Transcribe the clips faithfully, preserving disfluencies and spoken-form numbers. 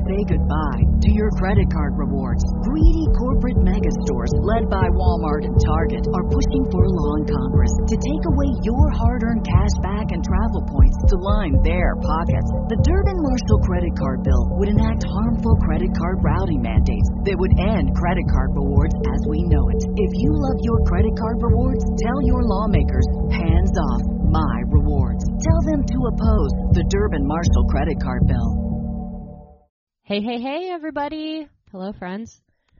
say goodbye to your credit card rewards. Greedy corporate mega stores, led by Walmart and Target, are pushing for a law in Congress to take away your hard-earned cash back and travel points to line their pockets. The Durbin-Marshall credit card bill would enact harmful credit card routing mandates that would end credit card rewards as we know it. If you love your credit card rewards, tell your lawmakers, hands off my rewards. Tell them to oppose the Durbin-Marshall credit card bill. Hey, hey, hey, everybody. Hello, friends.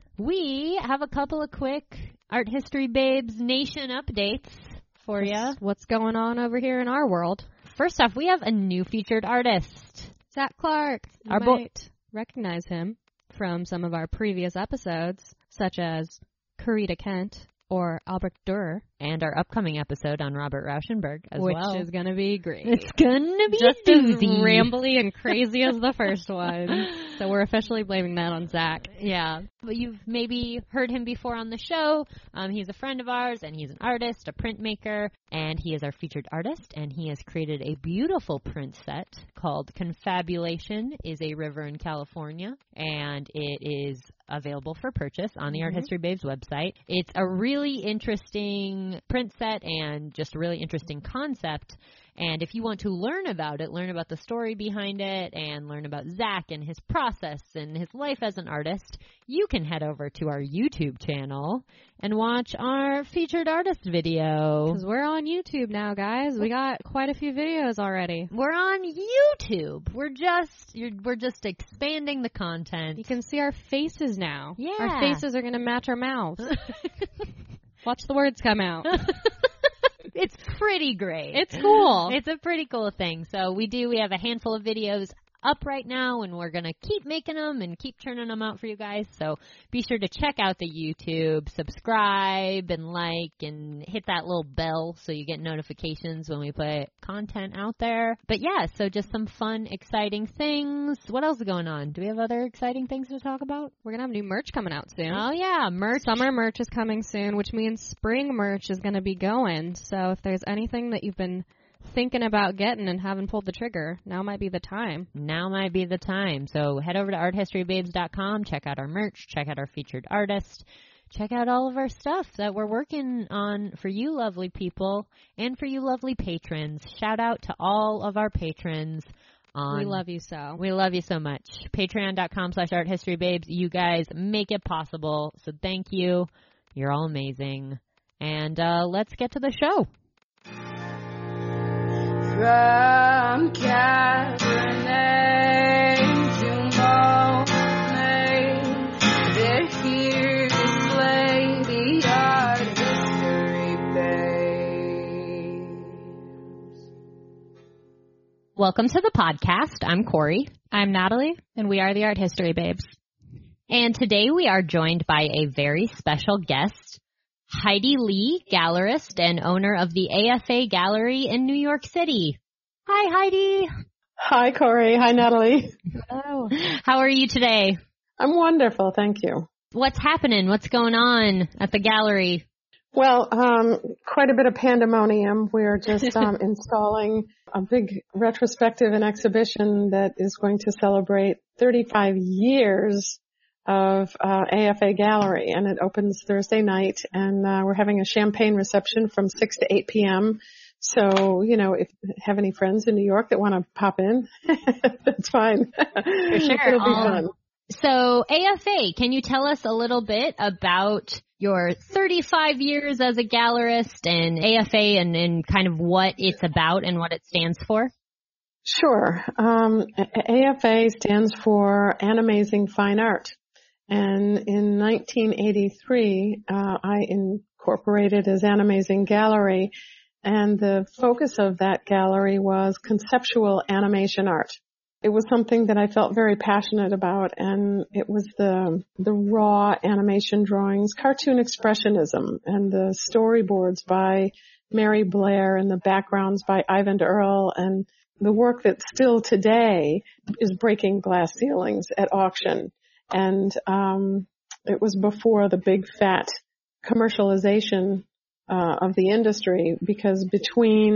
We have a couple of quick Art History Babes Nation updates for you. What's going on over here in our world? First off, we have a new featured artist. Zach Clark. You Our bo- might recognize him from some of our previous episodes, such as Karita Kent or Albrecht Dürer. And our upcoming episode on Robert Rauschenberg as which well. Which is going to be great. It's going to be just a as doozy. rambly and crazy as the first one. So we're officially blaming that on Zach. Yeah. But you've maybe heard him before on the show. Um, he's a friend of ours, and he's an artist, a printmaker, and he is our featured artist, and he has created a beautiful print set called Confabulation is a River in California, and it is available for purchase on the mm-hmm. Art History Babes website. It's a really interesting print set and just a really interesting concept. And if you want to learn about it, learn about the story behind it, and learn about Zach and his process and his life as an artist, you can head over to our YouTube channel and watch our featured artist video. Because we're on YouTube now, guys. We got quite a few videos already. We're on YouTube. We're just you're, we're just expanding the content. You can see our faces now. Yeah. Our faces are going to match our mouths. Watch the words come out. It's pretty great. It's cool. It's a pretty cool thing. So we do, we have a handful of videos up right now, and we're going to keep making them and keep churning them out for you guys. So be sure to check out the YouTube, subscribe and like, and hit that little bell so you get notifications when we put content out there. But yeah, so just some fun, exciting things. What else is going on? Do we have other exciting things to talk about? We're going to have new merch coming out soon. Oh yeah, merch. Summer merch is coming soon, which means spring merch is going to be going. So if there's anything that you've been thinking about getting and haven't pulled the trigger, now might be the time. Now might be the time. So head over to art history babes dot com, check out our merch, check out our featured artist, check out all of our stuff that we're working on for you lovely people and for you lovely patrons. Shout out to all of our patrons. On, we love you so. We love you so much. Patreon dot com slash art history babes. You guys make it possible. So thank you. You're all amazing. And uh, let's get to the show. From Cabernet to Monet, they're here to display the art history babes. Welcome to the podcast. I'm Corey. I'm Natalie, and we are the Art History Babes. And today we are joined by a very special guest, Heidi Lee, gallerist and owner of the A F A Gallery in New York City. Hi, Heidi. Hi, Corey. Hi, Natalie. Hello. How are you today? I'm wonderful, thank you. What's happening? What's going on at the gallery? Well, um, quite a bit of pandemonium. We're just um, installing a big retrospective and exhibition that is going to celebrate thirty-five years of uh, A F A Gallery, and it opens Thursday night, and uh, we're having a champagne reception from six to eight p.m. So, you know, if you have any friends in New York that want to pop in, that's fine. For sure. It'll be um, fun. So, A F A, can you tell us a little bit about your thirty-five years as a gallerist and A F A and, and kind of what it's about and what it stands for? Sure. Um, A F A stands for Animazing Fine Art. And in nineteen eighty-three, uh, I incorporated as Animazing Gallery, and the focus of that gallery was conceptual animation art. It was something that I felt very passionate about, and it was the the raw animation drawings, cartoon expressionism, and the storyboards by Mary Blair and the backgrounds by Ivan Earl, and the work that still today is breaking glass ceilings at auction. And um it was before the big fat commercialization uh of the industry, because between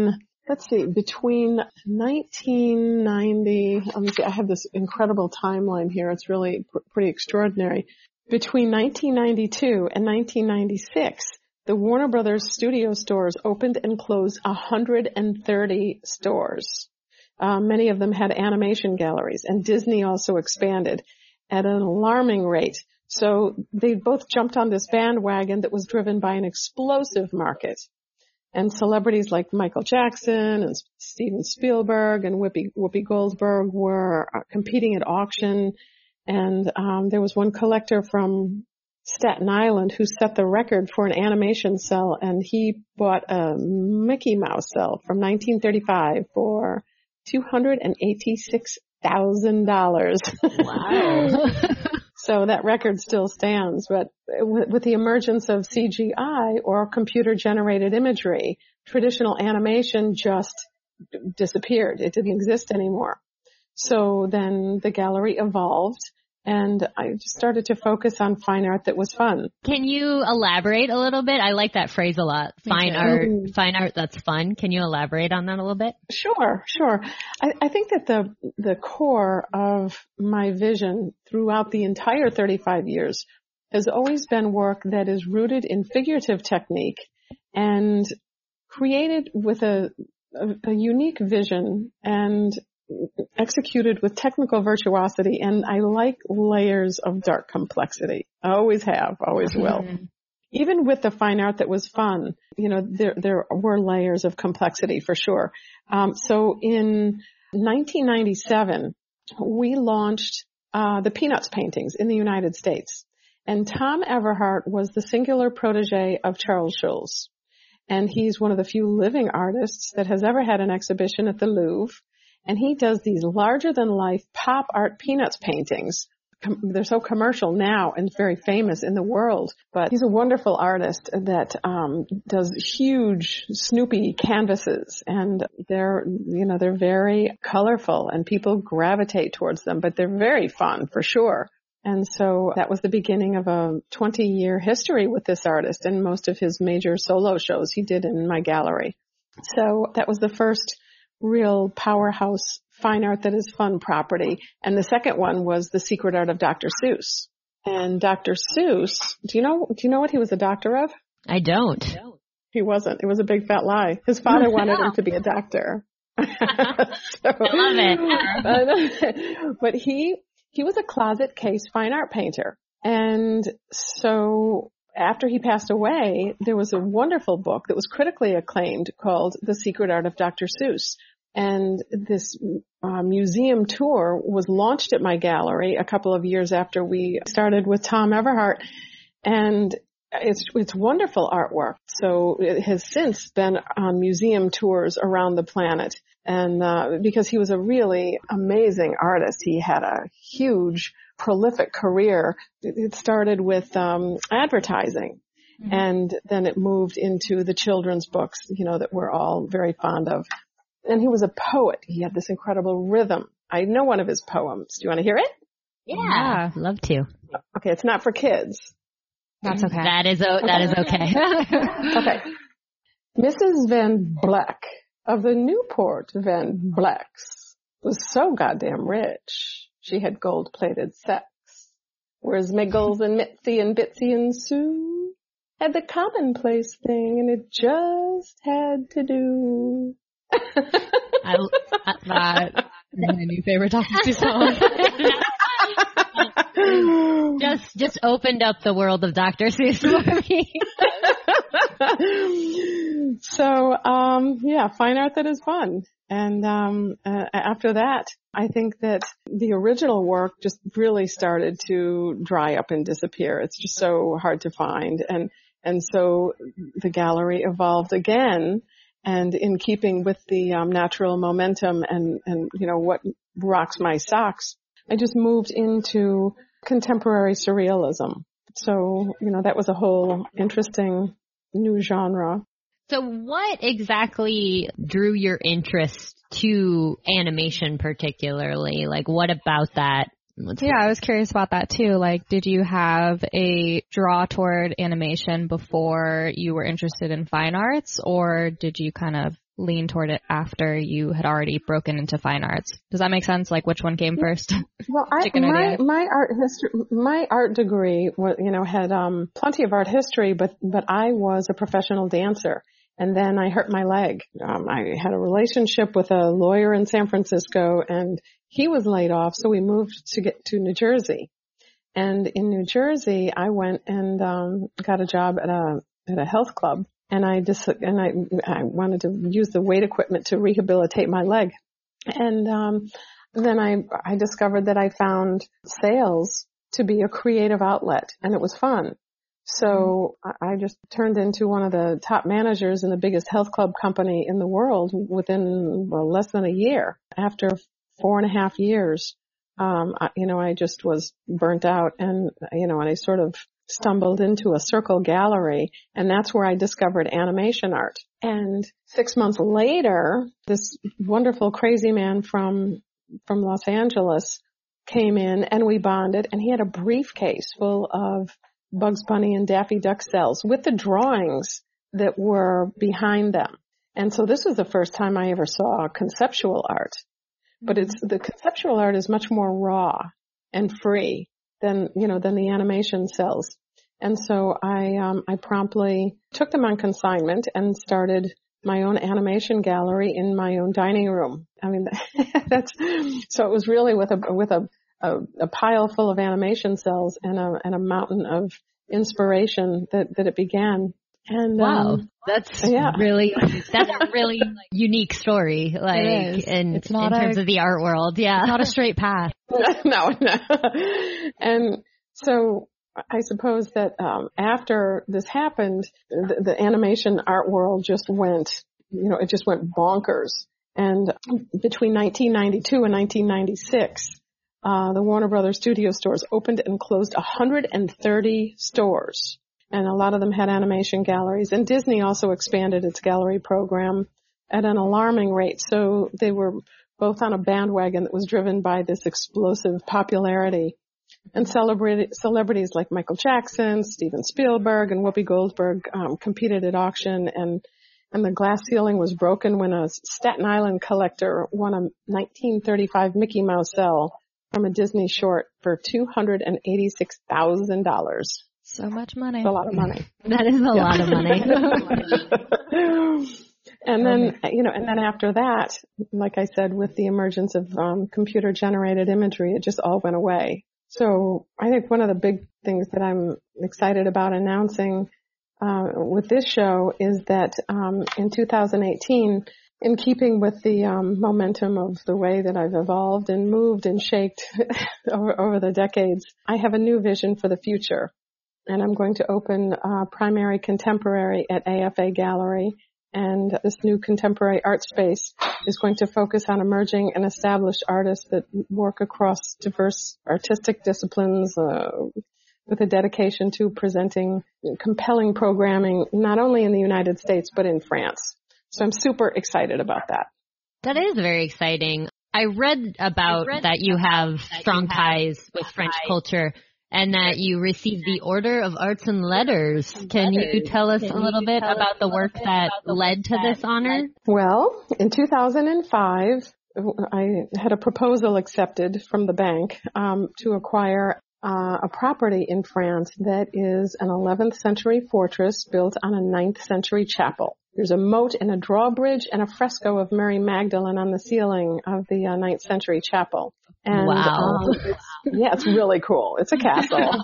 let's see, between nineteen ninety, let me see, I have this incredible timeline here. It's really pr- pretty extraordinary. Between nineteen ninety-two and nineteen ninety-six, the Warner Brothers studio stores opened and closed one hundred thirty stores. Uh, many of them had animation galleries, and Disney also expanded at an alarming rate. So they both jumped on this bandwagon that was driven by an explosive market. And celebrities like Michael Jackson and Steven Spielberg and Whoopi, Whoopi Goldberg were competing at auction. And um, there was one collector from Staten Island who set the record for an animation cell, and he bought a Mickey Mouse cell from nineteen thirty-five for two hundred eighty-six thousand dollars. Wow. So that record still stands, but with the emergence of C G I or computer-generated imagery, traditional animation just disappeared. It didn't exist anymore. So then the gallery evolved, and I just started to focus on fine art that was fun. Can you elaborate a little bit? I like that phrase a lot. Fine art, fine art that's fun. Can you elaborate on that a little bit? Sure, sure. I, I think that the the core of my vision throughout the entire thirty-five years has always been work that is rooted in figurative technique and created with a, a, a unique vision and executed with technical virtuosity, and I like layers of dark complexity. I always have, always will. Mm-hmm. Even with the fine art that was fun, you know, there there were layers of complexity for sure. Um, so in nineteen ninety-seven, we launched uh, the Peanuts paintings in the United States, and Tom Everhart was the singular protege of Charles Schulz, and he's one of the few living artists that has ever had an exhibition at the Louvre. And he does these larger-than-life pop art Peanuts paintings. Com- they're so commercial now and very famous in the world. But he's a wonderful artist that um, does huge Snoopy canvases. And they're, you know, they're very colorful and people gravitate towards them. But they're very fun, for sure. And so that was the beginning of a twenty-year history with this artist. And most of his major solo shows he did in my gallery. So that was the first real powerhouse fine art that is fun property. And the second one was The Secret Art of Doctor Seuss. And Doctor Seuss, do you know, do you know what he was a doctor of? I don't. He wasn't. It was a big fat lie. His father wanted him to be a doctor. so, I love it. But he, he was a closet case fine art painter. And so after he passed away, there was a wonderful book that was critically acclaimed called The Secret Art of Doctor Seuss. And this uh, museum tour was launched at my gallery a couple of years after we started with Tom Everhart. And it's, it's wonderful artwork. So it has since been on museum tours around the planet. And uh, because he was a really amazing artist, he had a huge prolific career. It started with um, advertising, mm-hmm. and then it moved into the children's books, you know, that we're all very fond of. And he was a poet. He had this incredible rhythm. I know one of his poems. Do you want to hear it? Yeah, yeah. Love to. Okay, it's not for kids. That's okay. That is o- that is okay. Okay. Missus Van Black of the Newport Van Blacks was so goddamn rich. She had gold-plated sex, whereas Miggles and Mitzi and Bitsy and Sue had the commonplace thing, and it just had to do. I, I, that is my new favorite Doctor song. just, just opened up the world of Doctor Seuss for me. So, um, yeah, fine art that is fun. And um, uh, after that, I think that the original work just really started to dry up and disappear. It's just so hard to find. And and so the gallery evolved again. And in keeping with the um, natural momentum and, and, you know, what rocks my socks, I just moved into contemporary surrealism. So, you know, that was a whole interesting new genre. So what exactly drew your interest to animation particularly? Like, what about that? Let's yeah, I was curious about that too. Like, did you have a draw toward animation before you were interested in fine arts, or did you kind of lean toward it after you had already broken into fine arts? Does that make sense? Like which one came first? Well, I, Chicken or the my egg? my art history, my art degree, wa- you know, had um, plenty of art history, but but I was a professional dancer, and then I hurt my leg. Um, I had a relationship with a lawyer in San Francisco, and he was laid off, so we moved to get to New Jersey. And in New Jersey, I went and um, got a job at a at a health club, and I just and I I wanted to use the weight equipment to rehabilitate my leg, and um, then I I discovered that I found sales to be a creative outlet, and it was fun. So I I just turned into one of the top managers in the biggest health club company in the world within well, less than a year. After four and a half years, um, I, you know, I just was burnt out, and you know, and I sort of stumbled into a circle gallery, and that's where I discovered animation art. And six months later, this wonderful crazy man from from Los Angeles came in, and we bonded, and he had a briefcase full of Bugs Bunny and Daffy Duck cells with the drawings that were behind them. And so this was the first time I ever saw conceptual art. But it's the conceptual art is much more raw and free than, you know, than the animation cells. And so I um I promptly took them on consignment and started my own animation gallery in my own dining room. I mean, that's so it was really with a with a a, a pile full of animation cells and a and a mountain of inspiration that that it began. And Wow, um, that's yeah. really that's a really unique story. Like, It is. in It's not in a- terms of the art world, yeah, Not a straight path. no, no. And so I suppose that um, after this happened, the, the animation art world just went, you know, it just went bonkers. And between nineteen ninety-two and nineteen ninety-six, uh, the Warner Brothers studio stores opened and closed one hundred thirty stores. And a lot of them had animation galleries. And Disney also expanded its gallery program at an alarming rate. So they were both on a bandwagon that was driven by this explosive popularity. And celebrity, celebrities like Michael Jackson, Steven Spielberg, and Whoopi Goldberg um, competed at auction, and and the glass ceiling was broken when a Staten Island collector won a nineteen thirty-five Mickey Mouse cell from a Disney short for two hundred eighty-six thousand dollars. So much money. It's a lot of money. that is a lot of money. And then, you know, and then after that, like I said, with the emergence of um, computer-generated imagery, it just all went away. So I think one of the big things that I'm excited about announcing uh, with this show is that um, in two thousand eighteen, in keeping with the um, momentum of the way that I've evolved and moved and shaped over, over the decades, I have a new vision for the future. And I'm going to open uh, Primary Contemporary at A F A Gallery. And this new contemporary art space is going to focus on emerging and established artists that work across diverse artistic disciplines uh, with a dedication to presenting compelling programming, not only in the United States, but in France. So I'm super excited about that. That is very exciting. I read about I read that you have that strong you have ties with French ties. culture, and that you received the Order of Arts and Letters. Can you tell us a little bit about the work that led to this honor? Well, in two thousand five, I had a proposal accepted from the bank um, to acquire uh, a property in France that is an eleventh century fortress built on a ninth century chapel. There's a moat and a drawbridge and a fresco of Mary Magdalene on the ceiling of the uh, ninth century chapel. And, wow. Um, it's, yeah, it's really cool. It's a castle.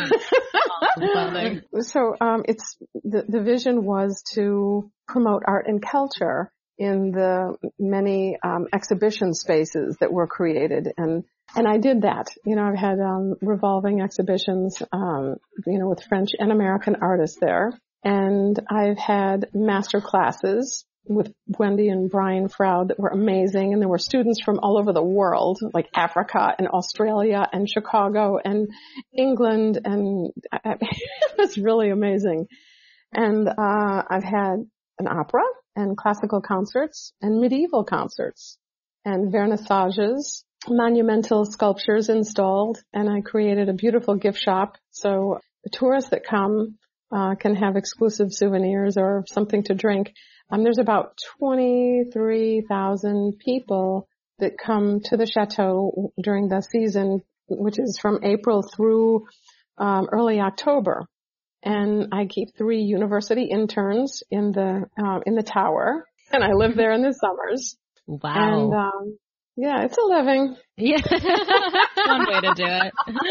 So um, it's the, the vision was to promote art and culture in the many um, exhibition spaces that were created, and and I did that. You know, I've had um, revolving exhibitions, um, you know, with French and American artists there, and I've had master classes with Wendy and Brian Froud that were amazing, and there were students from all over the world, like Africa and Australia and Chicago and England, and it was really amazing. And uh I've had an opera and classical concerts and medieval concerts and vernissages, monumental sculptures installed, and I created a beautiful gift shop. So the tourists that come uh, can have exclusive souvenirs or something to drink. Um, there's about twenty-three thousand people that come to the chateau during the season, which is from April through um, early October. And I keep three university interns in the uh, in the tower, and I live there in the summers. Wow. And um, yeah, it's a living. Yeah. One way to do it.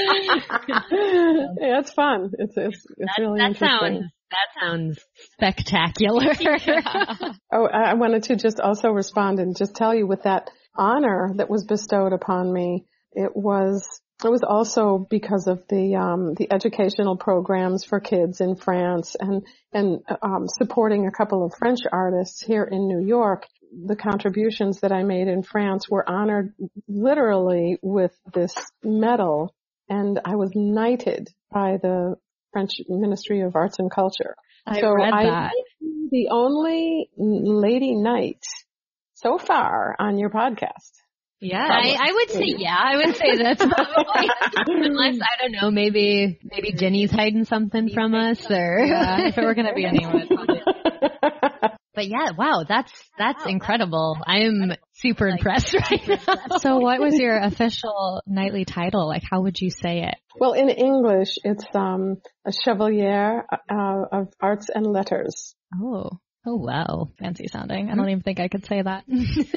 Yeah, it's fun. It's it's it's that, really that interesting. Sounds, that sounds spectacular. Oh, I wanted to just also respond and just tell you with that honor that was bestowed upon me, it was it was also because of the um, the educational programs for kids in France and and um, supporting a couple of French artists here in New York. The contributions that I made in France were honored literally with this medal, and I was knighted by the French Ministry of Arts and Culture. I so read I that. am the only lady knight so far on your podcast. Yeah. I, I would say, yeah, I would say that's probably, unless, I don't know, maybe, maybe Jenny's hiding something from us or. Yeah, if it were going to be anyone, it's probably. But yeah, wow, that's, that's incredible. I'm super impressed right now. So what was your official knightly title? Like, how would you say it? Well, in English, it's um, a Chevalier uh, of Arts and Letters. Oh, Oh, wow. fancy sounding. I don't even think I could say that. You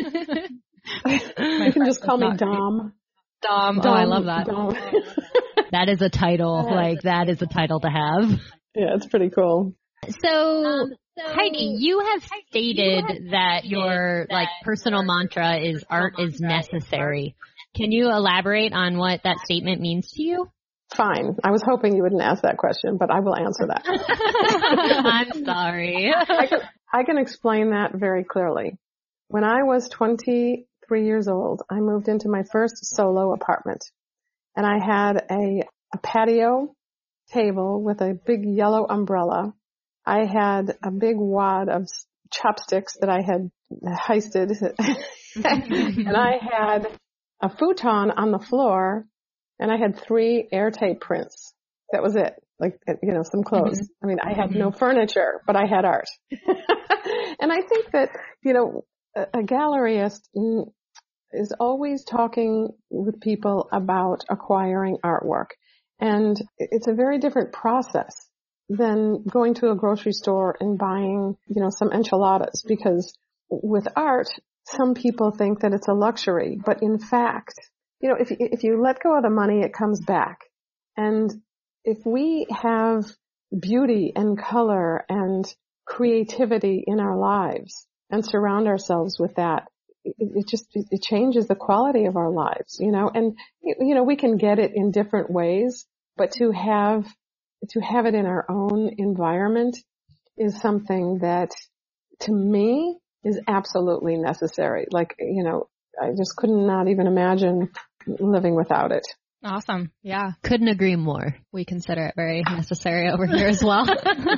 can just call me not Dom. Dom. Dom. Oh, I love that. Dom. That is a title. Like, that is a title to have. Yeah, it's pretty cool. So, um, so Heidi, you have stated you that your that like personal mantra is art is necessary. Can you elaborate on what that statement means to you? Fine. I was hoping you wouldn't ask that question, but I will answer that. I'm sorry. I can, I can explain that very clearly. When I was twenty-three years old, I moved into my first solo apartment, and I had a, a patio table with a big yellow umbrella. I had a big wad of chopsticks that I had heisted, and I had a futon on the floor, and I had three airtight prints. That was it. Like, you know, some clothes. Mm-hmm. I mean, I had mm-hmm. no furniture, but I had art. And I think that, you know, a, a galleryist is always talking with people about acquiring artwork. And it's a very different process than going to a grocery store and buying, you know, some enchiladas, because with art, some people think that it's a luxury, but in fact, you know, if if you let go of the money, it comes back. And if we have beauty and color and creativity in our lives and surround ourselves with that, it, it just it changes the quality of our lives, you know. And you know, we can get it in different ways, but to have to have it in our own environment is something that, to me, is absolutely necessary. Like, you know, I just could not even imagine living without it. Awesome. Yeah. Couldn't agree more. We consider it very necessary over here as well.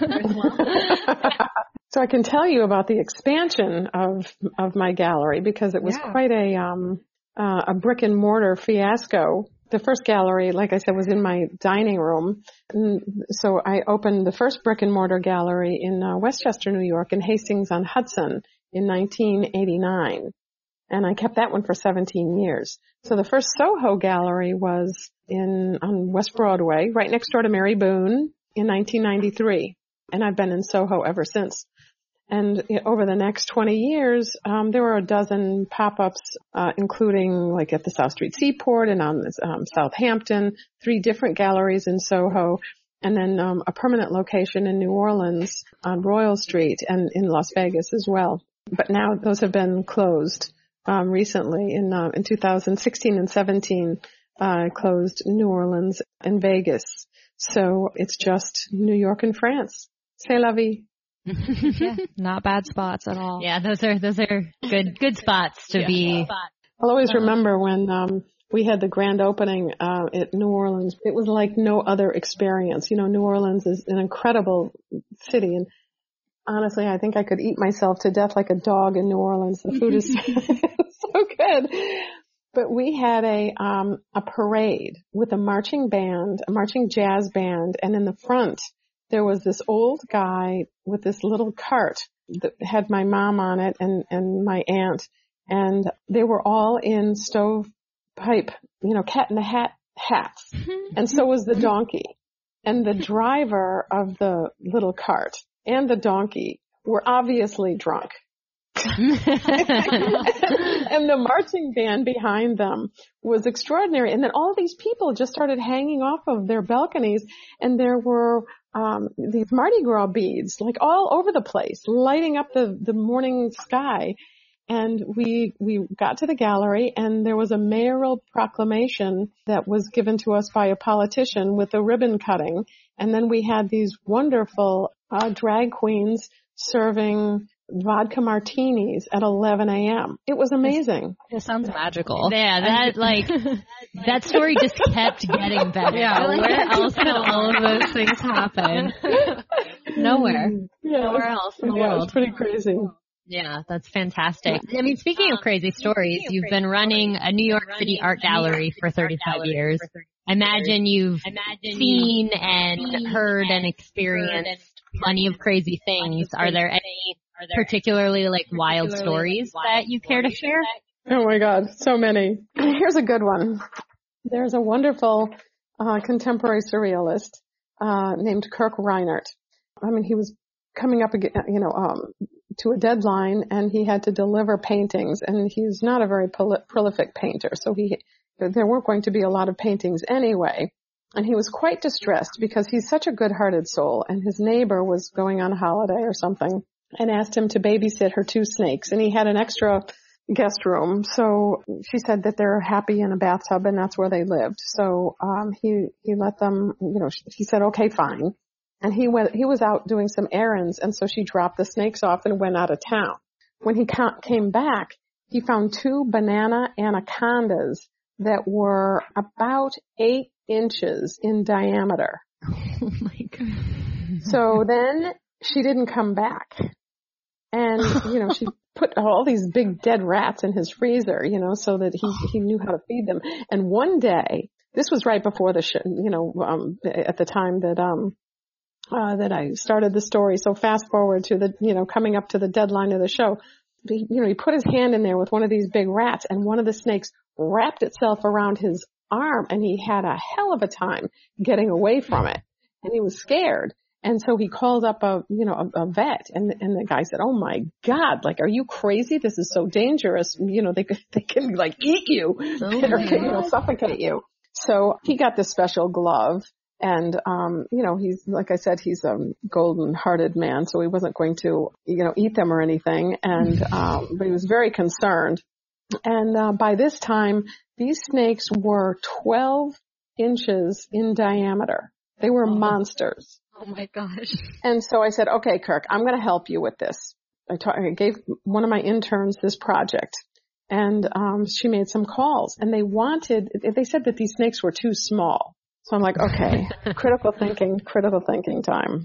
So I can tell you about the expansion of of my gallery, because it was yeah. quite a um uh, a brick and mortar fiasco. The first gallery, like I said, was in my dining room. And so I opened the first brick and mortar gallery in uh, Westchester, New York, in Hastings-on-Hudson in nineteen eighty-nine. And I kept that one for seventeen years. So the first Soho gallery was in on West Broadway, right next door to Mary Boone, in nineteen ninety-three. And I've been in Soho ever since. And over the next twenty years, um, there were a dozen pop-ups, uh, including like at the South Street Seaport and on this, um, Southampton, three different galleries in Soho, and then um, a permanent location in New Orleans on Royal Street and in Las Vegas as well. But now those have been closed um, recently. In uh, in two thousand sixteen and seventeen, I uh, closed New Orleans and Vegas. So it's just New York and France. C'est la vie. Yeah, not bad spots at all. Yeah, those are those are good good spots to yeah. be. I'll always remember when um we had the grand opening uh at New Orleans. It was like no other experience. You know, New Orleans is an incredible city, and honestly, I think I could eat myself to death like a dog in New Orleans. The food is so good. But we had a um a parade with a marching band, a marching jazz band, and in the front there was this old guy with this little cart that had my mom on it and, and my aunt, and they were all in stovepipe, you know, cat in the hat hats. And so was the donkey. And the driver of the little cart and the donkey were obviously drunk. And the marching band behind them was extraordinary. And then all these people just started hanging off of their balconies, and there were um these Mardi Gras beads like all over the place, lighting up the, the morning sky. And we we got to the gallery, and there was a mayoral proclamation that was given to us by a politician with a ribbon cutting. And then we had these wonderful uh, drag queens serving vodka martinis at eleven a.m. It was amazing. It sounds magical. Yeah, that like that story just kept getting better. Yeah, where else can all of those things happen? Nowhere. Yeah, Nowhere else in the yeah, world. It's pretty crazy. Yeah, that's fantastic. I mean, speaking of crazy stories, you've been running a New York City art gallery for thirty-five years. I imagine you've seen and heard and experienced plenty of crazy things. Are there any particularly like wild stories that you care to share? Oh my God, so many. Here's a good one. There's a wonderful uh, contemporary surrealist uh, named Kirk Reinert. I mean, he was coming up, again, you know, um, to a deadline, and he had to deliver paintings. And he's not a very prol- prolific painter, so he there weren't going to be a lot of paintings anyway. And he was quite distressed because he's such a good-hearted soul, and his neighbor was going on holiday or something and asked him to babysit her two snakes, and he had an extra guest room. So she said that they're happy in a bathtub, and that's where they lived. So um he he let them, you know, she, he said, okay, fine. And he went, he was out doing some errands, and so she dropped the snakes off and went out of town. When he ca- came back, he found two banana anacondas that were about eight inches in diameter. Oh my God. So then she didn't come back. And, you know, she put all these big dead rats in his freezer, you know, so that he, he knew how to feed them. And one day, this was right before the show, you know, um, at the time that, um, Uh, that I started the story. So fast forward to the, you know, coming up to the deadline of the show, he, you know, he put his hand in there with one of these big rats, and one of the snakes wrapped itself around his arm, and he had a hell of a time getting away from it, and he was scared. And so he called up a, you know, a, a vet, and, and the guy said, oh my God, like, are you crazy? This is so dangerous. You know, they could, they can like eat you Oh or, you know, suffocate you. So he got this special glove. And, um, you know, he's, like I said, he's a golden hearted man, so he wasn't going to, you know, eat them or anything. And, um, but he was very concerned. And, uh, by this time, these snakes were twelve inches in diameter. They were Oh. monsters. Oh my gosh. And so I said, okay, Kirk, I'm going to help you with this. I, ta- I gave one of my interns this project, and, um, she made some calls, and they wanted, they said that these snakes were too small. So I'm like, okay, critical thinking, critical thinking time.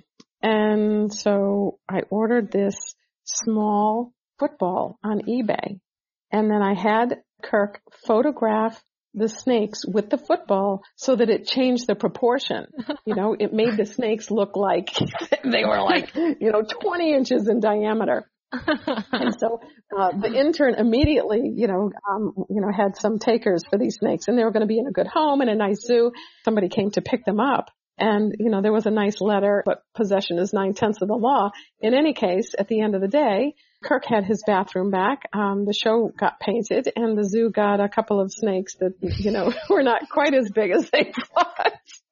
And so I ordered this small football on eBay. And then I had Kirk photograph the snakes with the football so that it changed the proportion. You know, it made the snakes look like they were like, you know, twenty inches in diameter. And so uh, the intern immediately, you know, um, you know, had some takers for these snakes, and they were going to be in a good home and a nice zoo. Somebody came to pick them up, and you know, there was a nice letter, but possession is nine tenths of the law. In any case, at the end of the day, Kirk had his bathroom back. Um, the show got painted, and the zoo got a couple of snakes that, you know, were not quite as big as they thought.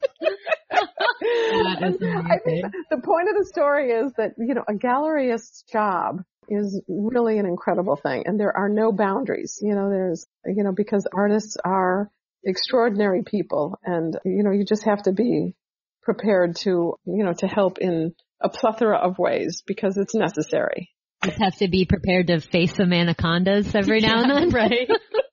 That is I think the point of the story is that, you know, a galleryist's job is really an incredible thing, and there are no boundaries. You know, there's, you know, because artists are extraordinary people, and, you know, you just have to be prepared to, you know, to help in a plethora of ways because it's necessary. Just have to be prepared to face some anacondas every now and then. Right.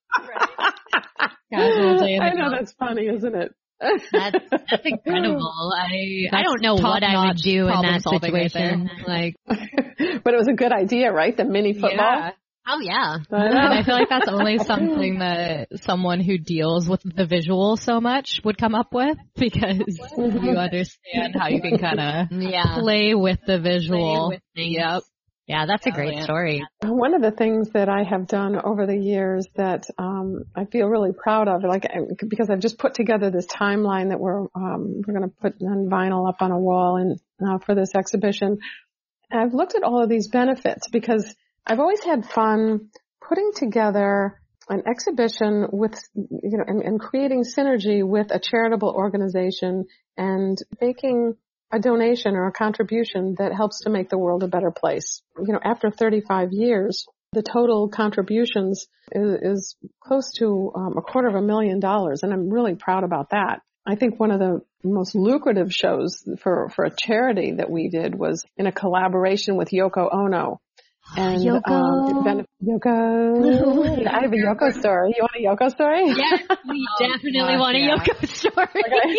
Casual day in the I know, golf. that's funny, isn't it? That's, that's incredible. I I That's don't know what I would top-notch do in problem that solving right situation. there. Like, But it was a good idea, right? The mini football. Yeah. Oh, yeah. And I feel like that's only something that someone who deals with the visual so much would come up with, because you understand how you can kind of Yeah. play with the visual. Play with things. Yep. Yeah, that's a Oh, great yeah. story. One of the things that I have done over the years that um, I feel really proud of, like because I've just put together this timeline that we're um, we're going to put on vinyl up on a wall and uh, for this exhibition. And I've looked at all of these benefits because I've always had fun putting together an exhibition with, you know, and, and creating synergy with a charitable organization and making a donation or a contribution that helps to make the world a better place. You know, after thirty-five years, the total contributions is, is close to um, a quarter of a million dollars, and I'm really proud about that. I think one of the most lucrative shows for, for a charity that we did was in a collaboration with Yoko Ono. And, Yoko. Um, benef- Yoko. I have a Yoko story. You want a Yoko story? Yeah, we definitely gosh, want a yeah. Yoko story. Okay.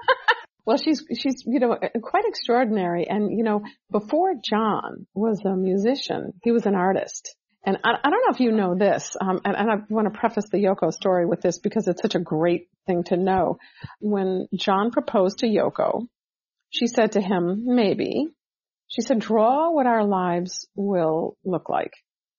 Well, she's, she's, you know, quite extraordinary. And, you know, before John was a musician, he was an artist. And I, I don't know if you know this, um, and, and I want to preface the Yoko story with this because it's such a great thing to know. When John proposed to Yoko, she said to him, maybe, she said, draw what our lives will look like.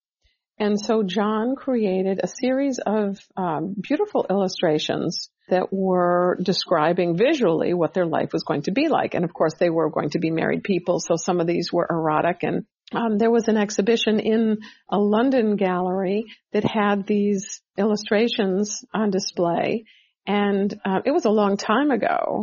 And so John created a series of um, beautiful illustrations that were describing visually what their life was going to be like. And of course, they were going to be married people, so some of these were erotic. And um, there was an exhibition in a London gallery that had these illustrations on display. And uh, it was a long time ago.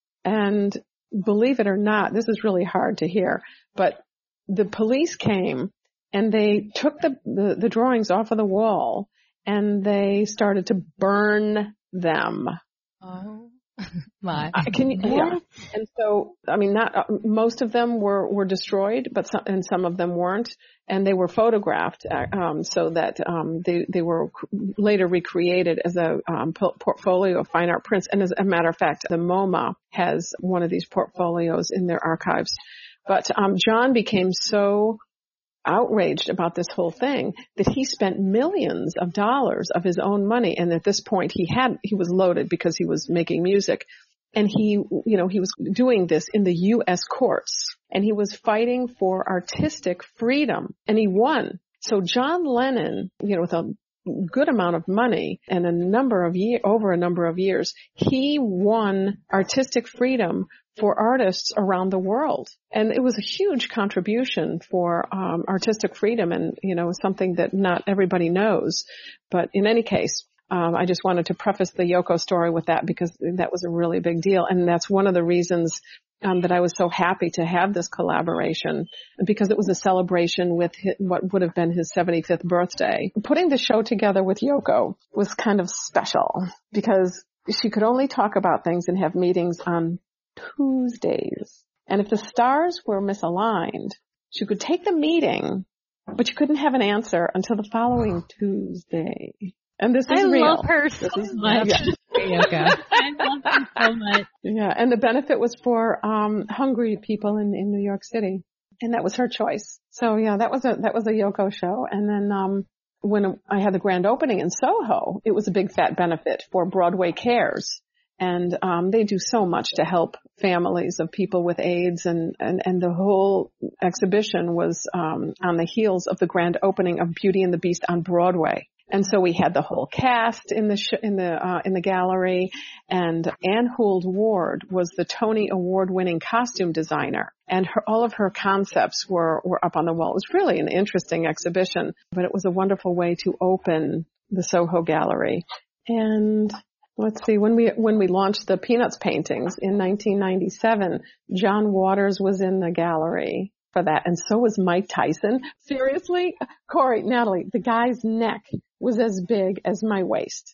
And believe it or not, this is really hard to hear, but the police came and they took the, the, the drawings off of the wall and they started to burn them. Oh, my. I can you, yeah. And so, I mean, not, uh, most of them were, were destroyed, but some, and some of them weren't. And they were photographed, um, so that, um, they, they were later recreated as a, um, po- portfolio of fine art prints. And as a matter of fact, the MoMA has one of these portfolios in their archives. But, um, John became so outraged about this whole thing that he spent millions of dollars of his own money. And at this point he had, he was loaded because he was making music. And he, you know, he was doing this in the U S courts and he was fighting for artistic freedom and he won. So John Lennon, you know, with a good amount of money and a number of year, over a number of years, he won artistic freedom for artists around the world. And it was a huge contribution for um, artistic freedom and, you know, something that not everybody knows. But in any case, um, I just wanted to preface the Yoko story with that because that was a really big deal. And that's one of the reasons um, that I was so happy to have this collaboration because it was a celebration with his, what would have been his seventy-fifth birthday. Putting the show together with Yoko was kind of special because she could only talk about things and have meetings on Tuesdays. And if the stars were misaligned, she could take the meeting, but you couldn't have an answer until the following Tuesday. And this is I real. love her so much. Yeah. I love her so much. Yeah, and the benefit was for um hungry people in, in New York City. And that was her choice. So yeah, that was a that was a Yoko show. And then um when I had the grand opening in Soho, it was a big fat benefit for Broadway Cares. And um they do so much to help families of people with AIDS, and and and the whole exhibition was um on the heels of the grand opening of Beauty and the Beast on Broadway. And so we had the whole cast in the sh- in the uh, in the gallery, and Anne Hould Ward was the Tony Award-winning costume designer, and her, all of her concepts were were up on the wall. It was really an interesting exhibition, but it was a wonderful way to open the Soho Gallery. And let's see, when we when we launched the Peanuts paintings in nineteen ninety-seven, John Waters was in the gallery for that, and so was Mike Tyson. Seriously, Corey, Natalie, the guy's neck was as big as my waist.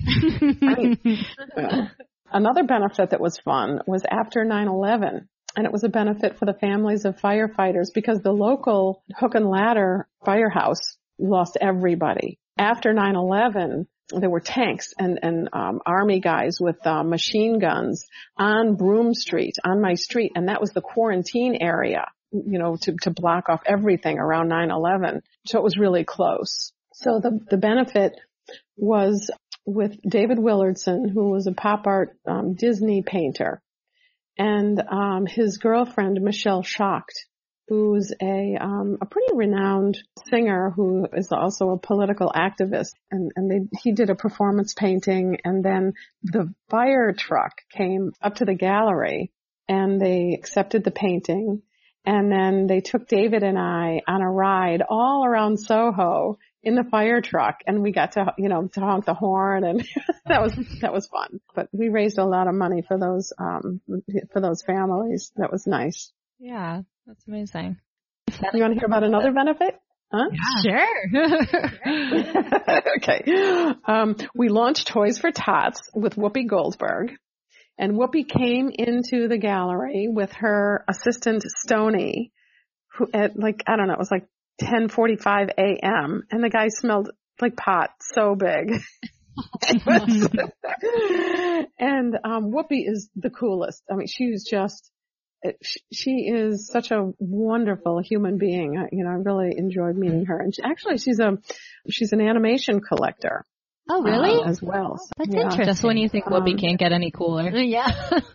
I mean, uh, another benefit that was fun was after nine eleven, and it was a benefit for the families of firefighters because the local Hook and Ladder firehouse lost everybody. After nine eleven, there were tanks and, and um, army guys with uh, machine guns on Broome Street, on my street, and that was the quarantine area, you know, to, to block off everything around nine eleven. So it was really close. So the, the benefit was with David Willardson, who was a pop art um, Disney painter, and um, his girlfriend, Michelle Schacht, who's a um, a pretty renowned singer who is also a political activist. And, and they, he did a performance painting, and then the fire truck came up to the gallery, and they accepted the painting. And then they took David and I on a ride all around Soho in the fire truck, and we got to, you know, to honk the horn, and that was, that was fun. But we raised a lot of money for those, um, for those families. That was nice. Yeah, that's amazing. You want to hear about another benefit? Huh? Sure. Okay. Um, we launched Toys for Tots with Whoopi Goldberg. And Whoopi came into the gallery with her assistant Stoney, who at like, I don't know, it was like ten forty-five a.m. and the guy smelled like pot, so big. And um, Whoopi is the coolest. I mean, she's just, she is such a wonderful human being. I, you know, I really enjoyed meeting her. And she, actually, she's a she's an animation collector. Oh, really? Uh, as well. So, That's yeah. interesting. Just when you think Whoopi Um, can't get any cooler. Yeah.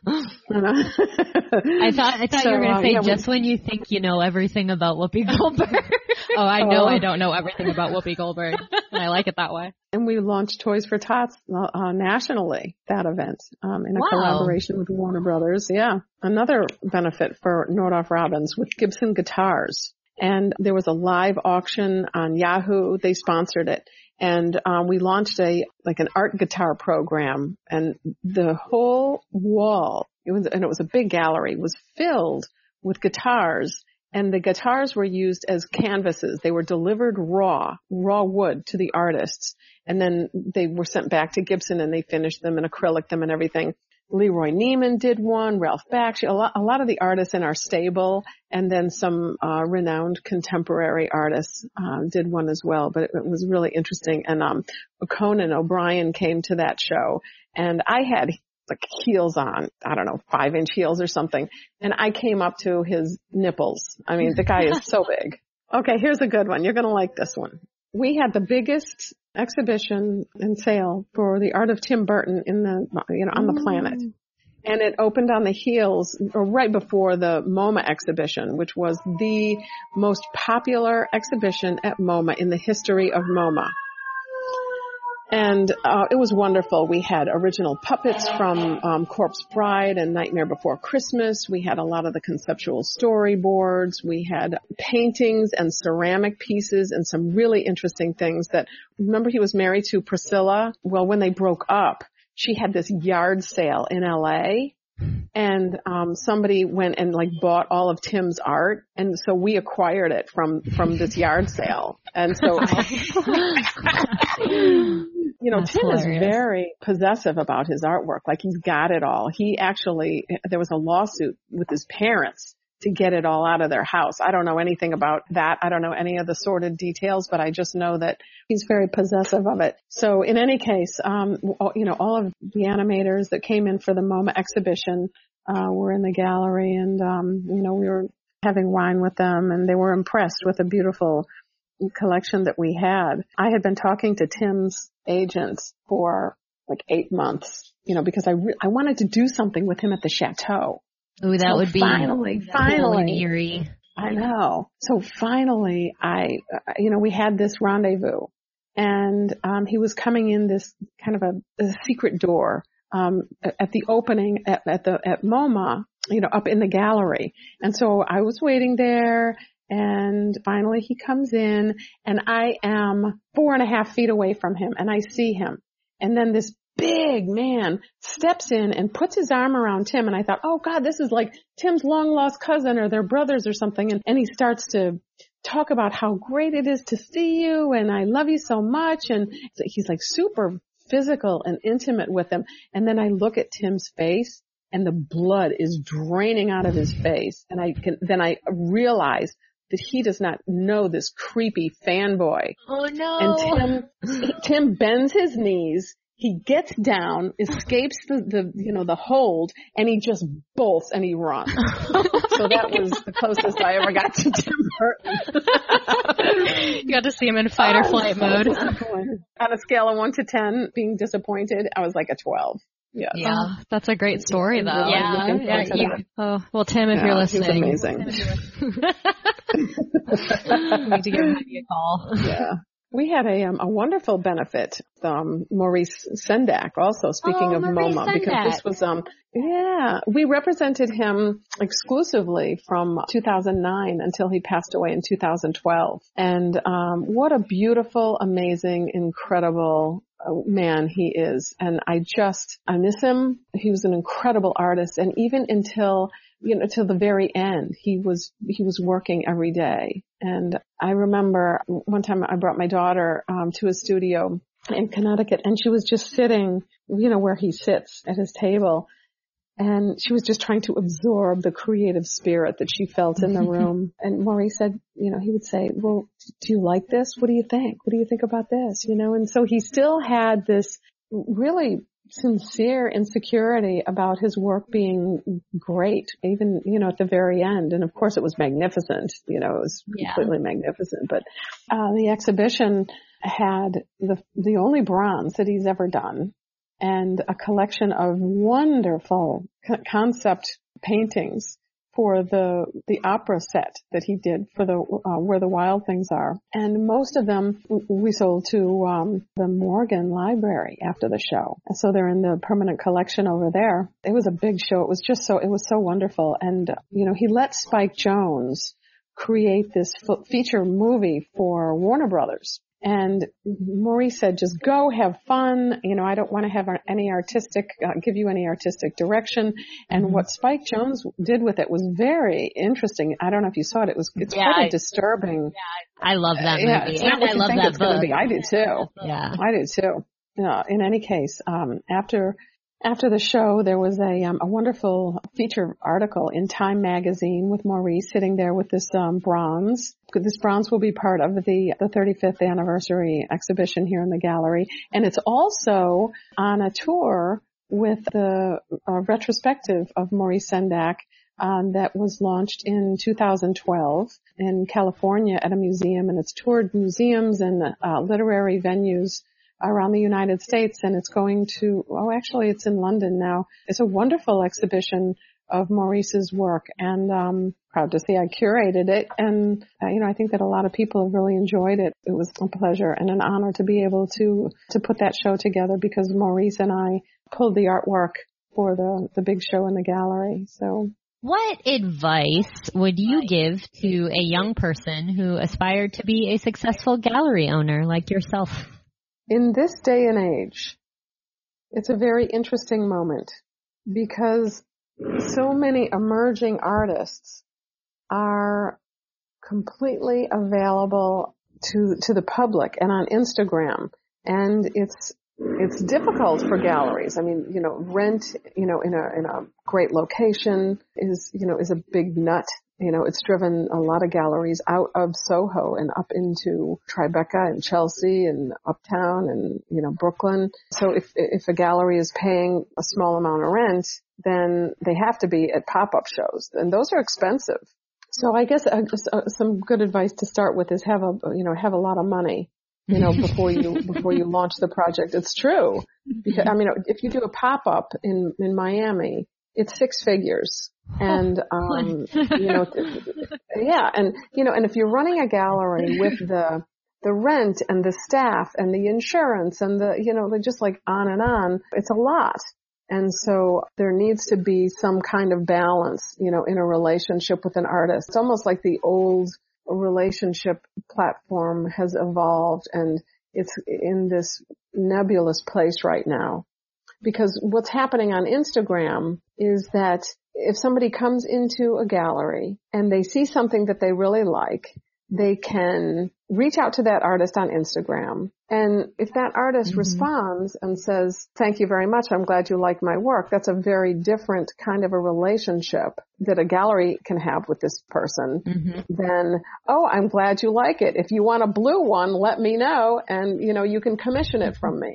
I thought I thought So, you were going to uh, say yeah, we- just when you think you know everything about Whoopi Goldberg. Oh, I know Oh. I don't know everything about Whoopi Goldberg, and I like it that way. And we launched Toys for Tots uh, nationally, that event, um, in a Wow. collaboration with Warner Brothers. Yeah. Another benefit for Nordhoff Robbins with Gibson Guitars. And there was a live auction on Yahoo. They sponsored it. And um, we launched a like an art guitar program, and the whole wall, it was, and it was a big gallery, was filled with guitars. And the guitars were used as canvases. They were delivered raw, raw wood to the artists. And then they were sent back to Gibson, and they finished them and acrylic them and everything. Leroy Neiman did one, Ralph Bakshi, a lot, a lot of the artists in our stable, and then some uh, renowned contemporary artists uh, did one as well. But it, it was really interesting. And um, Conan O'Brien came to that show, and I had like heels on, I don't know, five inch heels or something. And I came up to his nipples. I mean, the guy is so big. Okay, here's a good one. You're going to like this one. We had the biggest exhibition and sale for the art of Tim Burton in the, you know, on the planet. And it opened on the heels, or right before the MoMA exhibition, which was the most popular exhibition at MoMA in the history of MoMA. And uh, it was wonderful. We had original puppets from um, Corpse Bride and Nightmare Before Christmas. We had a lot of the conceptual storyboards. We had paintings and ceramic pieces and some really interesting things that, remember he was married to Priscilla? Well, when they broke up, she had this yard sale in L A, and um somebody went and like bought all of Tim's art, and so we acquired it from from this yard sale. And so you know, That's Tim hilarious. is very possessive about his artwork. Like, he's got it all. He actually, there was a lawsuit with his parents to get it all out of their house. I don't know anything about that. I don't know any of the sordid details, but I just know that he's very possessive of it. So in any case, um, you know, all of the animators that came in for the MoMA exhibition, uh, were in the gallery, and, um, you know, we were having wine with them, and they were impressed with the beautiful collection that we had. I had been talking to Tim's agents for like eight months, you know, because I, re- I wanted to do something with him at the chateau. Ooh, that So would be finally, cool and finally, eerie. I know. So finally, I, uh, you know, we had this rendezvous, and um, he was coming in this kind of a, a secret door um, at the opening at, at the at MoMA, you know, up in the gallery. And so I was waiting there, and finally he comes in, and I am four and a half feet away from him, and I see him, and then this big man steps in and puts his arm around Tim, and I thought, oh God, this is like Tim's long lost cousin, or they're brothers or something. And, and he starts to talk about how great it is to see you, and I love you so much. And he's like super physical and intimate with him. And then I look at Tim's face, and the blood is draining out of his face. And I can, then I realize that he does not know this creepy fanboy. Oh no. And Tim, Tim bends his knees. He gets down, escapes the, the, you know, the hold, and he just bolts and he runs. So that was the closest I ever got to Tim Burton. You got to see him in fight or flight so mode. On a scale of one to ten, being disappointed, I was like a twelve. Yeah. Yeah. Oh, that's a great story, though. Yeah. Looking yeah, forward to you- that. Oh, well, Tim, if Yeah, you're he was listening, amazing. you need to give Heidi a call. Yeah. We had a um, a wonderful benefit. Um, Maurice Sendak also, speaking Oh, of Maurice MoMA, because Sendak. this was, um, yeah, we represented him exclusively from two thousand nine until he passed away in two thousand twelve. And um, what a beautiful, amazing, incredible uh, man he is. And I just, I miss him. He was an incredible artist. And even until, you know, till the very end, he was, he was working every day. And I remember one time I brought my daughter um, to his studio in Connecticut, and she was just sitting, you know, where he sits at his table. And she was just trying to absorb the creative spirit that she felt in the room. And Maurice said, you know, he would say, well, do you like this? What do you think? What do you think about this? You know, and so he still had this really sincere insecurity about his work being great, even, you know, at the very end. And of course it was magnificent, you know, it was Yeah. completely magnificent. But, uh, the exhibition had the, the only bronze that he's ever done, and a collection of wonderful co- concept paintings for the the opera set that he did for the uh, Where the Wild Things Are. And most of them w- we sold to um, the Morgan Library after the show. And so they're in the permanent collection over there. It was a big show. It was just so, it was so wonderful. And, you know, he let Spike Jonze create this f- feature movie for Warner Brothers. And Maurice said, just go have fun. You know, I don't want to have any artistic, uh, give you any artistic direction. And mm-hmm. what Spike Jonze did with it was very interesting. I don't know if you saw it. It was, it's yeah, quite I, disturbing. Yeah, I love that uh, yeah, movie. It's not and what I you love think that it's going to book. be. I do too. Yeah. I do too. Uh, in any case, um, after, After the show, there was a, um, a wonderful feature article in Time magazine with Maurice sitting there with this um, bronze. This bronze will be part of the, the thirty-fifth anniversary exhibition here in the gallery. And it's also on a tour with the uh, retrospective of Maurice Sendak um, that was launched in two thousand twelve in California at a museum. And it's toured museums and uh, literary venues around the United States, and it's going to, oh, actually it's in London now. It's a wonderful exhibition of Maurice's work, and um proud to say I curated it, and uh, you know, I think that a lot of people have really enjoyed it. It was a pleasure and an honor to be able to to put that show together, because Maurice and I pulled the artwork for the the big show in the gallery. So what advice would you give to a young person who aspired to be a successful gallery owner like yourself? In this day and age, it's a very interesting moment, because so many emerging artists are completely available to to the public and on Instagram, and it's it's difficult for galleries. I mean, you know, rent, you know, in a in a great location is, you know, is a big nut. You know, it's driven a lot of galleries out of Soho and up into Tribeca and Chelsea and Uptown and, you know, Brooklyn. So if if a gallery is paying a small amount of rent, then they have to be at pop-up shows, and those are expensive. So I guess uh, uh, some good advice to start with is have a, you know, have a lot of money, you know, before you before you launch the project. It's true, because I mean, if you do a pop-up in in Miami, it's six figures. And, um, you know, yeah. And, you know, and if you're running a gallery with the, the rent and the staff and the insurance and the, you know, they're just like on and on, it's a lot. And so there needs to be some kind of balance, you know, in a relationship with an artist. It's almost like the old relationship platform has evolved, and it's in this nebulous place right now. Because what's happening on Instagram is that if somebody comes into a gallery and they see something that they really like, they can reach out to that artist on Instagram. And if that artist mm-hmm. responds and says, thank you very much, I'm glad you like my work, that's a very different kind of a relationship that a gallery can have with this person mm-hmm. than, oh, I'm glad you like it. If you want a blue one, let me know, and, you know, you can commission it from me.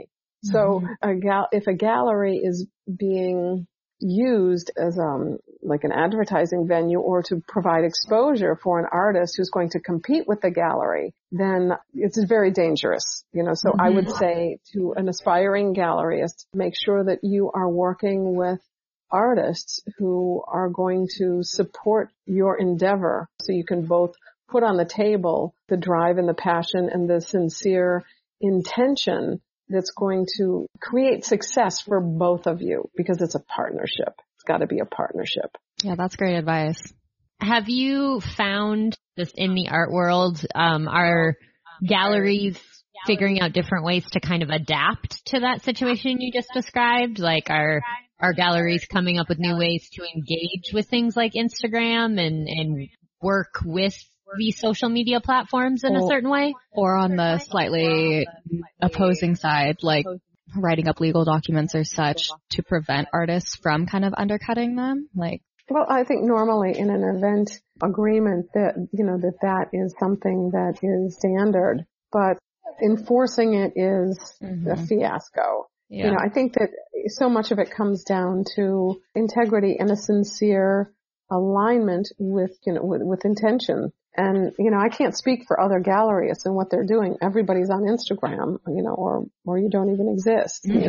So a gal- if a gallery is being used as um like an advertising venue or to provide exposure for an artist who's going to compete with the gallery, then it's very dangerous. You know, so mm-hmm. I would say to an aspiring galleryist, make sure that you are working with artists who are going to support your endeavor so you can both put on the table the drive and the passion and the sincere intention that's going to create success for both of you, because it's a partnership. It's got to be a partnership. Yeah, that's great advice. Have you found this in the art world, um, are galleries figuring out different ways to kind of adapt to that situation you just described? Like, are are galleries coming up with new ways to engage with things like Instagram and, and work with these social media platforms in a certain way? Or on the slightly opposing side, like writing up legal documents or such to prevent artists from kind of undercutting them? Like, well, I think normally in an event agreement that, you know, that that is something that is standard, but enforcing it is mm-hmm. a fiasco. Yeah. You know, I think that so much of it comes down to integrity and a sincere alignment with, you know, with, with intention. And, you know, I can't speak for other gallerists and what they're doing. Everybody's on Instagram, you know, or, or you don't even exist. You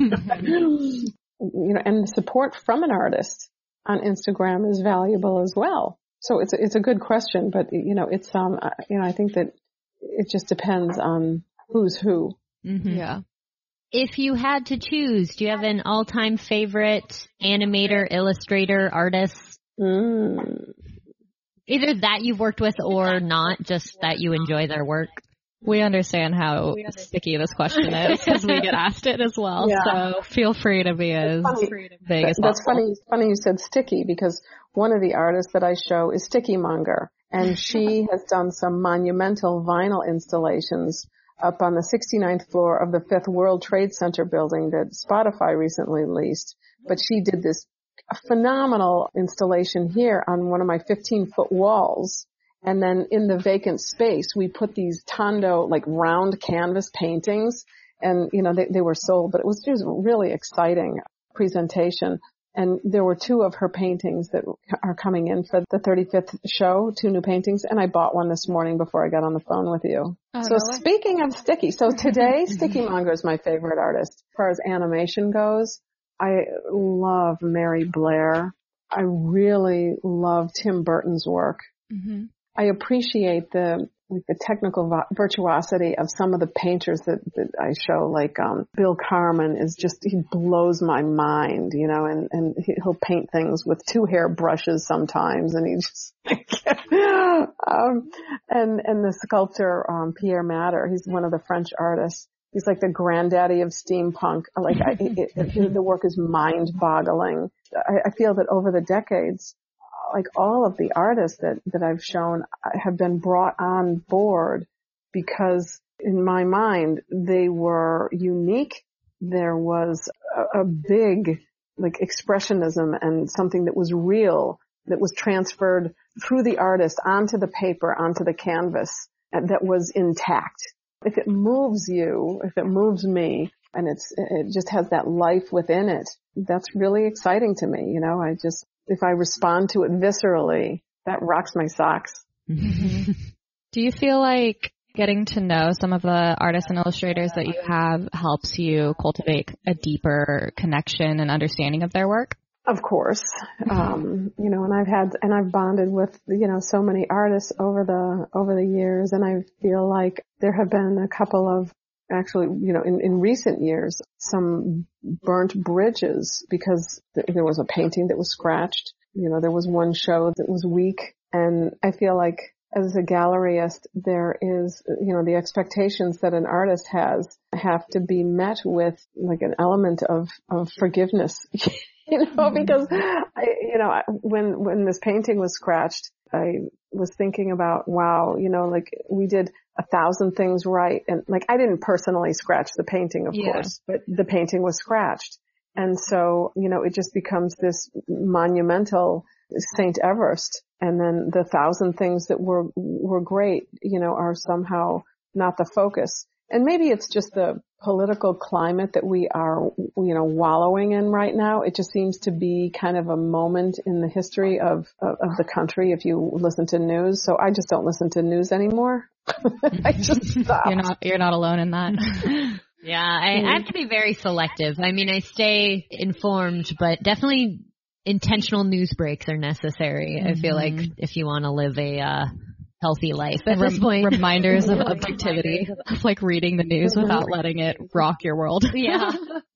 know? You know, and the support from an artist on Instagram is valuable as well. So it's, it's a good question, but, you know, it's, um, you know, I think that it just depends on who's who. Mm-hmm. Yeah. If you had to choose, do you have an all-time favorite animator, illustrator, artist? Mm. Either that you've worked with or not, just that you enjoy their work. We understand how sticky this question is because we get asked it as well. Yeah. So feel free to be as vague as possible. That's funny. Funny you said sticky, because one of the artists that I show is Sticky Monger, and she has done some monumental vinyl installations up on the sixty-ninth floor of the Fifth World Trade Center building that Spotify recently leased. But she did this phenomenal installation here on one of my fifteen-foot walls. And then in the vacant space, we put these Tondo, like round canvas paintings. And, you know, they, they were sold, but it was just a really exciting presentation. And there were two of her paintings that are coming in for the thirty-fifth show, two new paintings. And I bought one this morning before I got on the phone with you. Oh, so really? Speaking of Sticky, so today Sticky Monger is my favorite artist. As far as animation goes, I love Mary Blair. I really love Tim Burton's work. Mm-hmm. I appreciate the like the technical virtuosity of some of the painters that, that I show, like um Bill Carmen is just, he blows my mind, you know, and, and he'll paint things with two hair brushes sometimes, and he just, um, and, and the sculptor, um, Pierre Matter, he's one of the French artists. He's like the granddaddy of steampunk. Like I, it, it, the work is mind-boggling. I, I feel that over the decades, like all of the artists that, that I've shown have been brought on board because in my mind, they were unique. There was a, a big like expressionism and something that was real, that was transferred through the artist onto the paper, onto the canvas, and that was intact. If it moves you, if it moves me, and it's, it just has that life within it, that's really exciting to me. You know, I just, if I respond to it viscerally, that rocks my socks. Mm-hmm. Do you feel like getting to know some of the artists and illustrators that you have helps you cultivate a deeper connection and understanding of their work? Of course. Um, you know, and I've had, and I've bonded with, you know, so many artists over the, over the years, and I feel like there have been a couple of, actually, you know, in, in recent years, some burnt bridges because th- there was a painting that was scratched. You know, there was one show that was weak. And I feel like as a galleryist, there is, you know, the expectations that an artist has have to be met with like an element of, of forgiveness, you know, because I, you know, when, when this painting was scratched, I was thinking about, wow, you know, like we did a thousand things right. And like, I didn't personally scratch the painting, of yeah. course, but the painting was scratched. And so, you know, it just becomes this monumental Saint Everest. And then the thousand things that were, were great, you know, are somehow not the focus. And maybe it's just the, political climate that we are, you know, wallowing in right now. It just seems to be kind of a moment in the history of, of, of the country if you listen to news. So I just don't listen to news anymore. I just stopped. You're not, you're not alone in that. Yeah, I, I have to be very selective. I mean, I stay informed, but definitely intentional news breaks are necessary. Mm-hmm. I feel like if you want to live a uh, healthy life at Rem- this point. Reminders of objectivity, of like reading the news without letting it rock your world. Yeah.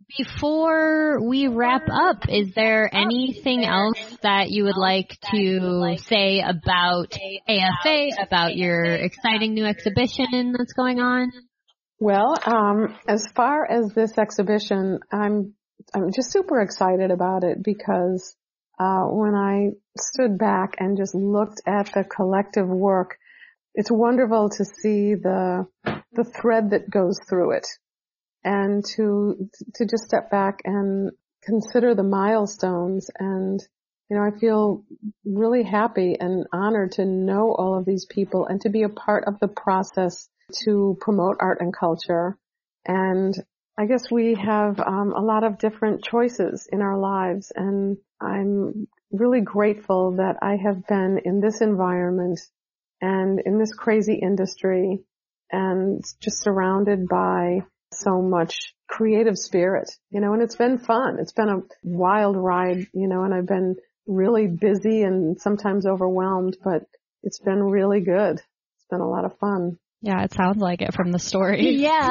Before we wrap up, is there anything else that you would like to say about A F A, about your exciting new exhibition that's going on? Well, um, as far as this exhibition, I'm I'm just super excited about it because uh, when I stood back and just looked at the collective work, it's wonderful to see the the thread that goes through it, and to to just step back and consider the milestones. And you know, I feel really happy and honored to know all of these people and to be a part of the process to promote art and culture. And I guess we have um, a lot of different choices in our lives, and I'm really grateful that I have been in this environment and in this crazy industry and just surrounded by so much creative spirit, you know, and it's been fun. It's been a wild ride, you know, and I've been really busy and sometimes overwhelmed, but it's been really good. It's been a lot of fun. Yeah, it sounds like it from the story. Yeah.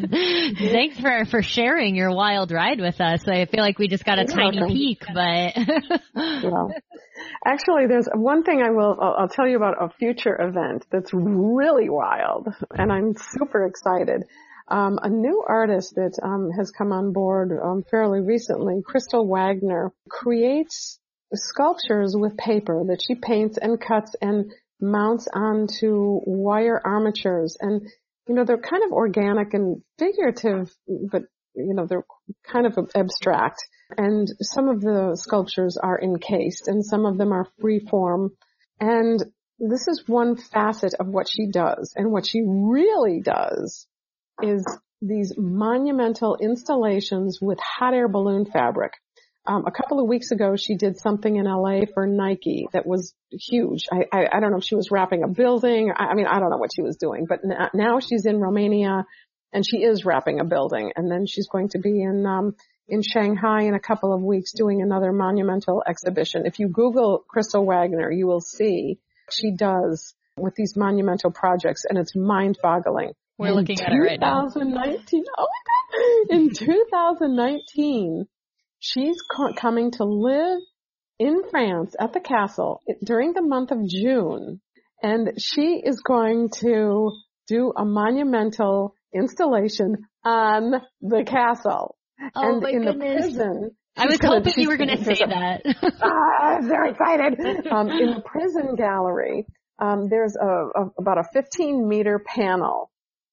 Thanks for, for sharing your wild ride with us. I feel like we just got a You're tiny welcome. peek, but. Well, actually, there's one thing I will, I'll, I'll tell you about a future event that's really wild, and I'm super excited. Um, a new artist that um, has come on board um, fairly recently, Crystal Wagner, creates sculptures with paper that she paints and cuts and mounts onto wire armatures. And, you know, they're kind of organic and figurative, but, you know, they're kind of abstract. And some of the sculptures are encased and some of them are free form. And this is one facet of what she does. And what she really does is these monumental installations with hot air balloon fabric. Um, a couple of weeks ago, she did something in L A for Nike that was huge. I, I, I don't know if she was wrapping a building. I, I mean, I don't know what she was doing, but n- now she's in Romania and she is wrapping a building. And then she's going to be in, um, in Shanghai in a couple of weeks doing another monumental exhibition. If you Google Crystal Wagner, you will see what she does with these monumental projects, and it's mind-boggling. We're looking at it right now. twenty nineteen, oh my God. In two thousand nineteen, she's co- coming to live in France at the castle during the month of June, and she is going to do a monumental installation on the castle. Oh, and my in goodness. the prison, I was gonna, hoping you were going to say a, that. ah, I'm very excited. Um, in the prison gallery, um, there's a, a, about a fifteen meter panel.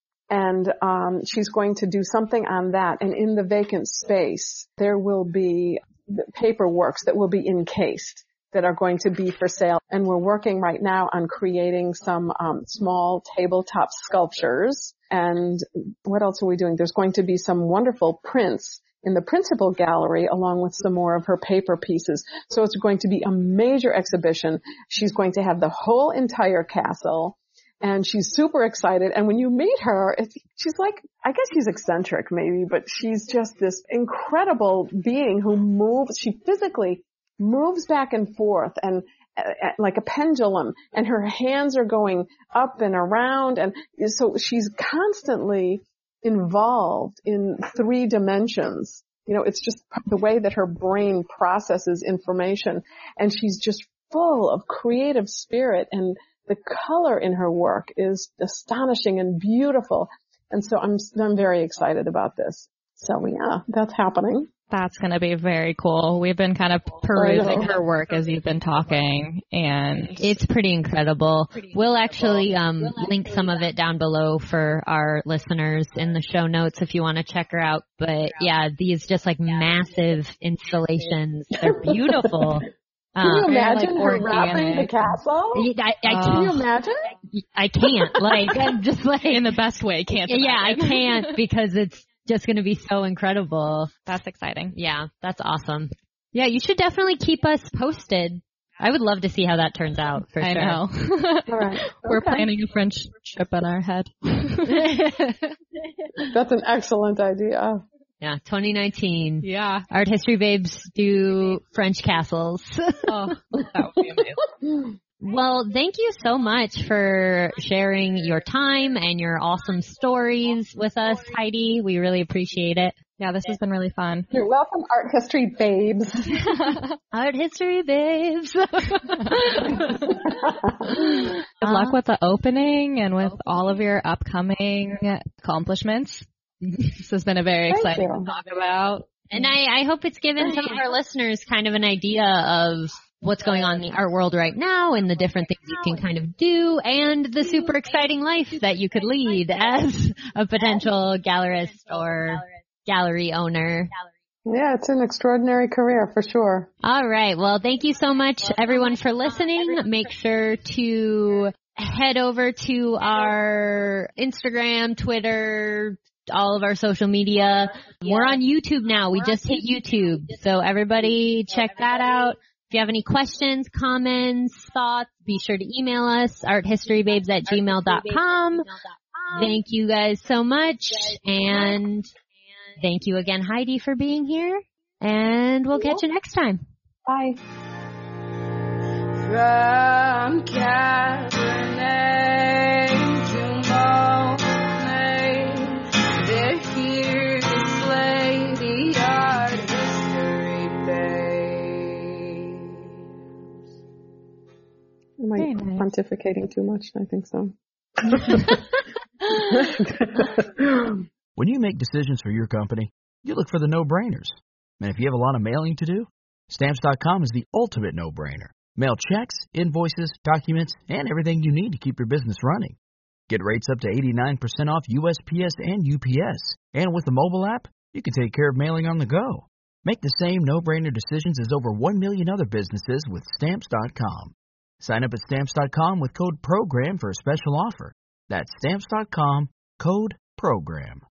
And um, she's going to do something on that. And in the vacant space, there will be paperworks that will be encased that are going to be for sale. And we're working right now on creating some um, small tabletop sculptures. And what else are we doing? There's going to be some wonderful prints in the principal gallery along with some more of her paper pieces. So it's going to be a major exhibition. She's going to have the whole entire castle. And she's super excited. And when you meet her, it's, she's like, I guess she's eccentric maybe, but she's just this incredible being who moves. She physically moves back and forth and uh, like a pendulum, and her hands are going up and around. And so she's constantly involved in three dimensions. You know, it's just the way that her brain processes information. And she's just full of creative spirit, and the color in her work is astonishing and beautiful. And so I'm, I'm very excited about this. So yeah, that's happening. That's going to be very cool. We've been kind of perusing her work as you've been talking, and it's pretty incredible. We'll actually um, link some of it down below for our listeners in the show notes if you want to check her out. But yeah, these just like massive installations. They're beautiful. Can you uh, imagine like her wrapping the castle? I, I, Can you uh, imagine? I can't. Like, I'm just like in the best way, can't yeah, I imagine. can't because it's just going to be so incredible. That's exciting. Yeah, that's awesome. Yeah, you should definitely keep us posted. I would love to see how that turns out, for I sure. know. All right. We're Okay. planning a French trip in our head. That's an excellent idea. Yeah, twenty nineteen. Yeah. Art History Babes do French castles. Oh, that would be amazing. Well, thank you so much for sharing your time and your awesome stories with us, Heidi. We really appreciate it. Yeah, this has been really fun. You're welcome, Art History Babes. Art History Babes. Good luck with the opening and with all of your upcoming accomplishments. This has been a very Thank exciting you. to talk about. And I, I hope it's given some of our listeners kind of an idea of what's going on in the art world right now and the different things you can kind of do and the super exciting life that you could lead as a potential gallerist or gallery owner. Yeah, it's an extraordinary career for sure. All right. Well, thank you so much, everyone, for listening. Make sure to head over to our Instagram, Twitter, all of our social media. We're on YouTube now. We just hit YouTube. So everybody check that out. If you have any questions, comments, thoughts, be sure to email us, arthistorybabes at gmail dot com. Thank you guys so much. And thank you again, Heidi, for being here. And we'll catch you next time. Bye. From Cabernet to Monet, they're here to slay the art history babes. Am I Very nice. pontificating too much? I think so. When you make decisions for your company, you look for the no-brainers. And if you have a lot of mailing to do, Stamps dot com is the ultimate no-brainer. Mail checks, invoices, documents, and everything you need to keep your business running. Get rates up to eighty-nine percent off U S P S and U P S. And with the mobile app, you can take care of mailing on the go. Make the same no-brainer decisions as over one million other businesses with Stamps dot com. Sign up at Stamps dot com with code PROGRAM for a special offer. That's Stamps dot com, code PROGRAM.